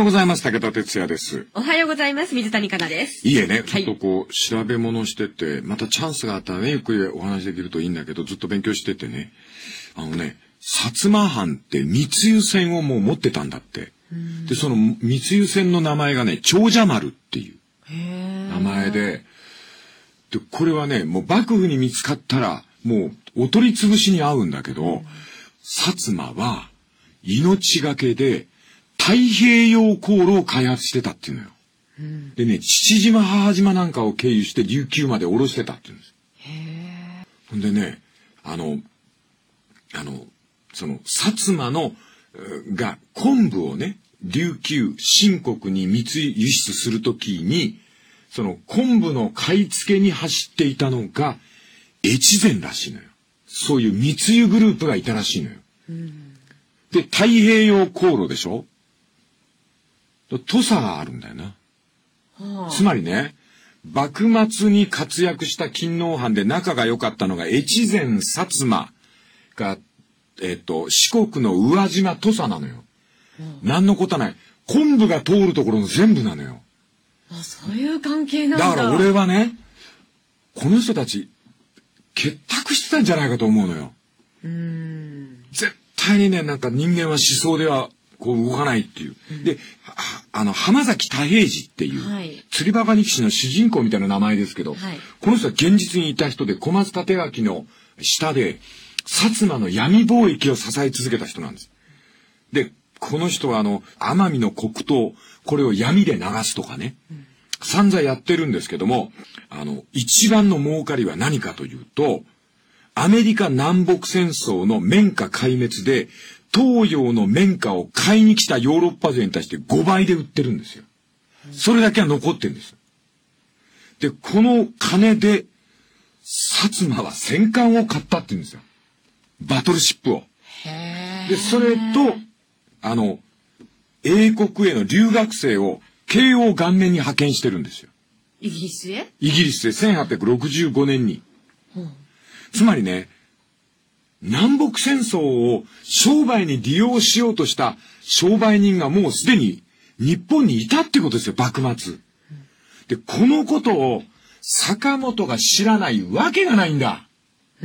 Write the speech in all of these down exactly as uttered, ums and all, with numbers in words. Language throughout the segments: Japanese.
ようございます。武田哲也です。 おはようございます。水谷香奈です。 いいえね、ちょっとこう、調べ物してて、またチャンスがあったらね、ゆっくりお話できるといいんだけど、ずっと勉強しててね、あのね、薩摩藩って密輸船をもう持ってたんだって。で、その密輸船の名前がね、長者丸っていう名前で、で、これはね、もう幕府に見つかったら、もうお取り潰しに遭うんだけど、薩摩は命がけで太平洋航路を開発してたっていうのよ。うん、でね、父島母島なんかを経由して琉球まで下ろしてたっていうんです。へー。ほんでね、あの、あの、その、薩摩の、が昆布をね、琉球、新国に密輸出するときに、その昆布の買い付けに走っていたのが、越前らしいのよ。そういう密輸グループがいたらしいのよ。うん、で、太平洋航路でしょ？土佐があるんだよな。はあ、つまりね、幕末に活躍した勤王藩で仲が良かったのが越前薩摩が、えっと、四国の宇和島土佐なのよ。はあ、何のことない。昆布が通るところの全部なのよ。 あ、そういう関係なんだ。 だから俺はね、この人たち、結託してたんじゃないかと思うのよ。うーん。絶対にね、なんか人間は思想ではこう動かないっていう。うん、で、あの、浜崎太平次っていう、はい、釣りバカ日記の主人公みたいな名前ですけど、はい、この人は現実にいた人で、小松立垣の下で、薩摩の闇貿易を支え続けた人なんです。で、この人はあの、奄美の黒糖、これを闇で流すとかね、うん、散々やってるんですけども、あの、一番の儲かりは何かというと、アメリカ南北戦争の綿花壊滅で、東洋の綿花を買いに来たヨーロッパ勢に対してごばいで売ってるんですよ。それだけは残ってるんです。で、この金で、薩摩は戦艦を買ったって言うんですよ。バトルシップを。で、それと、あの、英国への留学生を慶応元年に派遣してるんですよ。 イギリスへ？ イギリスでせんはっぴゃくろくじゅうごねんに。うん、つまりね、南北戦争を商売に利用しようとした商売人がもうすでに日本にいたってことですよ、幕末。で、このことを坂本が知らないわけがないんだ。うん。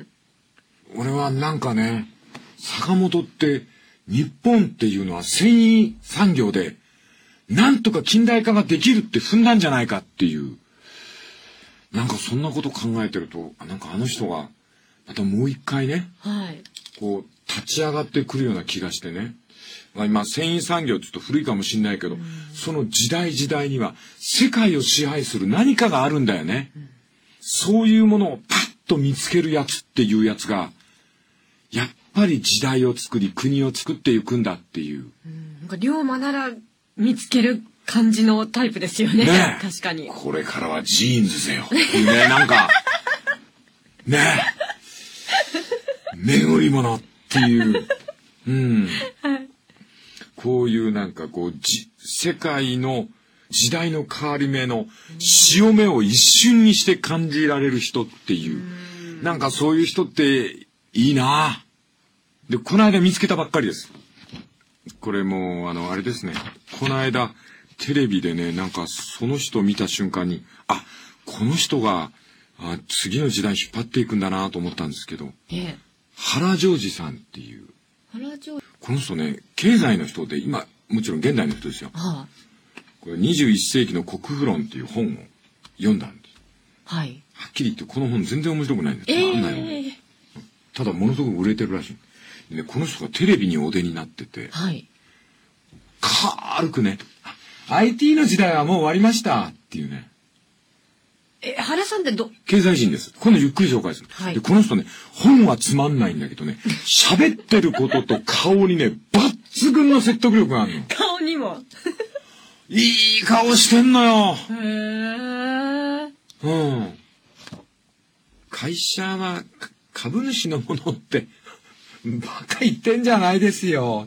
俺はなんかね、坂本って日本っていうのは繊維産業でなんとか近代化ができるって踏んだんじゃないかっていう。なんかそんなこと考えてると、なんかあの人がまたもう一回ね、はい、こう立ち上がってくるような気がしてね。まあ、今繊維産業ちょっと古いかもしれないけど、うん、その時代時代には世界を支配する何かがあるんだよね。うん、そういうものをパッと見つけるやつっていうやつが、やっぱり時代を作り国を作っていくんだっていう。 うん、なんか龍馬なら見つける感じのタイプですよね。ね、確かに。 これからはジーンズぜよ。ね、なんかねえ。巡り物っていう、うん、はい、こういうなんかこうじ世界の時代の変わり目の潮目を一瞬にして感じられる人っていう、うん、なんかそういう人っていいな。で、この間見つけたばっかりです。これもうあのあれですね。この間テレビでね、なんかその人を見た瞬間に、あ、この人があ次の時代引っ張っていくんだなと思ったんですけど。ええ、原ジョージさんっていう、原ジョーこの人ね、経済の人で、今もちろん現代の人ですよ。はあ、これにじゅういっせいきの国富論っていう本を読んだんです。はい。はっきり言ってこの本全然面白くないんです。えー、ないのただものすごく売れてるらしい。で、この人がテレビにお出になってて、はい、軽くね、アイティー の時代はもう終わりましたっていうね。 え、原さんってど経済人です。今度ゆっくり紹介する。はい、で、この人ね、本はつまんないんだけどね、喋ってることと顔にね、抜群の説得力があるの。 顔にもいい顔してんのよ。へー。 うん。会社は株主のものってバカ言ってんじゃないですよ。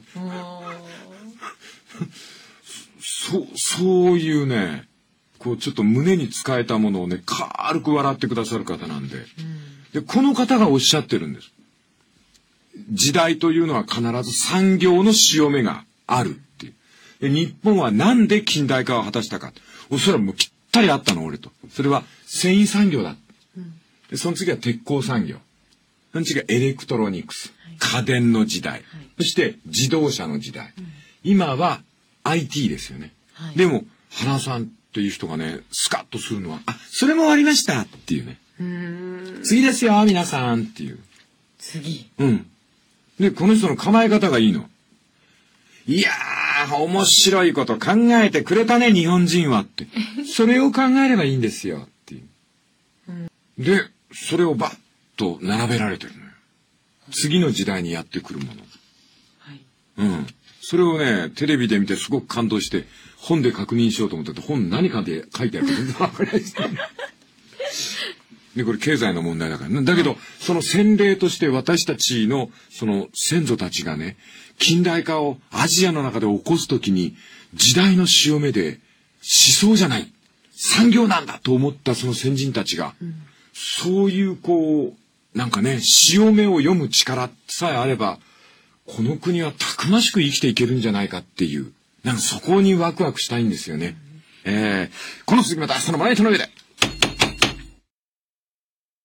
そ、そういうね、こうちょっと胸に使えたものをね、軽く笑ってくださる方なんで、うん、で、この方がおっしゃってるんです。時代というのは必ず産業の潮目があるっていう。 で、日本はなんで近代化を果たしたか。それはもうぴったりあったの、俺と。それは繊維産業だ。うん、で、その次は鉄鋼産業。その次はエレクトロニクス。はい、家電の時代。はい、そして自動車の時代。うん、今は アイティー ですよね。はい、でも、原さんという人がね、スカッとするのは、あ、それも終わりましたっていうね。うーん、次ですよ、皆さんっていう。 次。 うん。で、この人の構え方がいいの。いやー、面白いこと考えてくれたね、日本人はって。それを考えればいいんですよっていう。うん、で、それをバッと並べられてるのよ。次の時代にやってくるもの。はい。うん。それをね、テレビで見てすごく感動して、本で確認しようと思ってて、本何かで書いてあるか全然わかんないです。で、これ経済の問題だからね。だけど、はい、その先例として私たちの、その先祖たちがね、近代化をアジアの中で起こすときに、時代の潮目で、思想じゃない、産業なんだと思ったその先人たちが、うん、そういうこう、なんかね、潮目を読む力さえあれば、この国はたくましく生きていけるんじゃないかっていう、なんかそこにワクワクしたいんですよね。うん、えー、この続きまた明日のバナナイトの上で。